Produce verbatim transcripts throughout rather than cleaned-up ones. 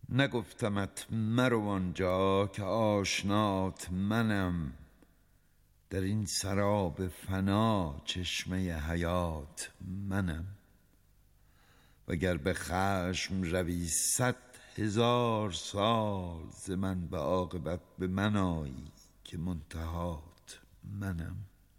نگفتمت مرو آنجا که آشنات منم، در این سراب فنا چشمه حیات منم. وگر به خشم روی صد هزار سال، ز من به عاقبت به من آیی که منتهات منم.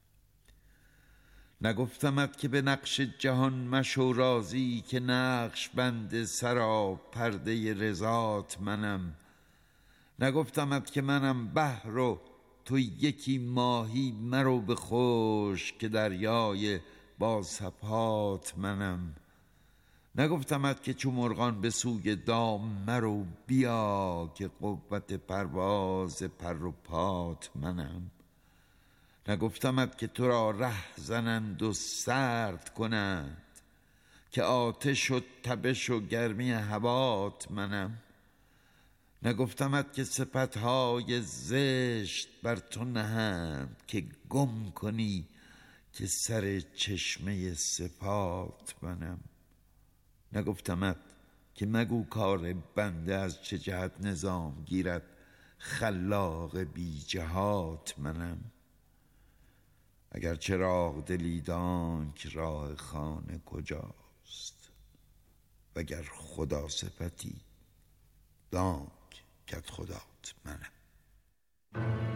نگفتمت که به نقش جهان مشو راضی، که نقش بند سرا پرده رضات منم. نگفتمت که منم بحر و تو یکی ماهی، مرو به خشک که دریای با سبحات منم. نگفتمت که چو مرغان به سوی دام مرو بیا، که قوت پرواز پر و پات منم. نگفتمت که تو را ره زنند و سرد کنند، که آتش و تبش و گرمی هوات منم. نگفتمت که صفتهای زشت بر تو نهند، که گم کنی که سر چشمه صفات منم. نگفتمت که مگو کار بنده از چه جهت نظام گیرد، خلاق بی جهات منم. اگر چراغ دلی دانک راه خانه کجاست، وگر خدا صفتی دانک کدخدات منم.